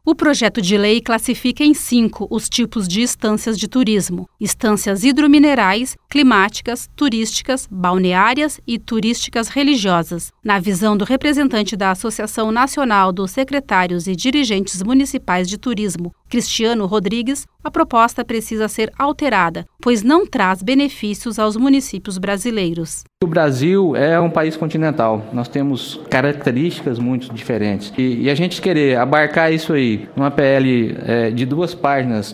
O projeto de lei classifica em 5 os tipos de estâncias de turismo: estâncias hidrominerais, climáticas, turísticas, balneárias e turísticas religiosas. Na visão do representante da Associação Nacional dos Secretários e Dirigentes Municipais de Turismo, Cristiano Rodrigues, a proposta precisa ser alterada, pois não traz benefícios aos municípios brasileiros. O Brasil é um país continental, nós temos características muito diferentes e a gente querer abarcar isso aí numa PL de 2 páginas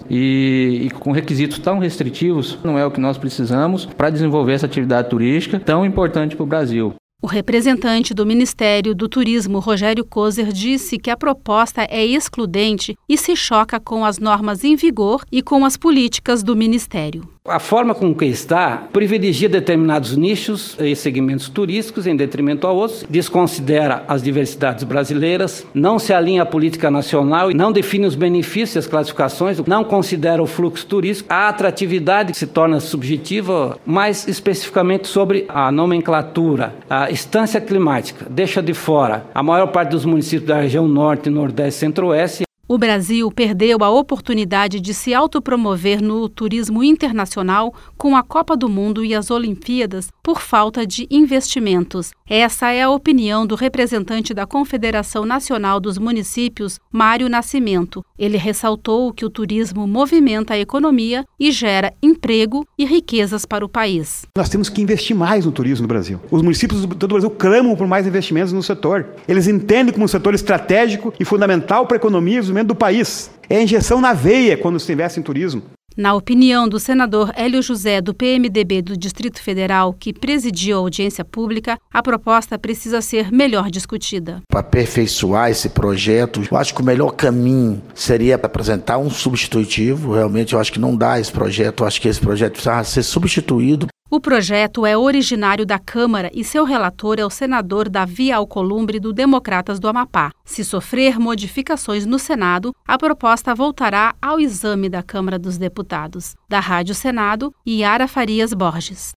e com requisitos tão restritivos não é o que nós precisamos para desenvolver essa atividade turística tão importante para o Brasil. O representante do Ministério do Turismo, Rogério Kozer, disse que a proposta é excludente e se choca com as normas em vigor e com as políticas do Ministério. A forma com que está privilegia determinados nichos e segmentos turísticos em detrimento a outros, desconsidera as diversidades brasileiras, não se alinha à política nacional e não define os benefícios e as classificações, não considera o fluxo turístico, a atratividade que se torna subjetiva, mais especificamente sobre a nomenclatura, a estância climática, deixa de fora a maior parte dos municípios da região norte, nordeste e centro-oeste. O Brasil perdeu a oportunidade de se autopromover no turismo internacional com a Copa do Mundo e as Olimpíadas por falta de investimentos. Essa é a opinião do representante da Confederação Nacional dos Municípios, Mário Nascimento. Ele ressaltou que o turismo movimenta a economia e gera emprego e riquezas para o país. Nós temos que investir mais no turismo no Brasil. Os municípios de todo o Brasil clamam por mais investimentos no setor. Eles entendem como um setor estratégico e fundamental para a economia e desenvolvimento do país. É a injeção na veia quando se investe em turismo. Na opinião do senador Hélio José, do PMDB do Distrito Federal, que presidiu a audiência pública, a proposta precisa ser melhor discutida. Para aperfeiçoar esse projeto, eu acho que o melhor caminho seria apresentar um substitutivo. Realmente, eu acho que não dá esse projeto, eu acho que esse projeto precisa ser substituído. O projeto é originário da Câmara e seu relator é o senador Davi Alcolumbre, do Democratas do Amapá. Se sofrer modificações no Senado, a proposta voltará ao exame da Câmara dos Deputados. Da Rádio Senado, Yara Farias Borges.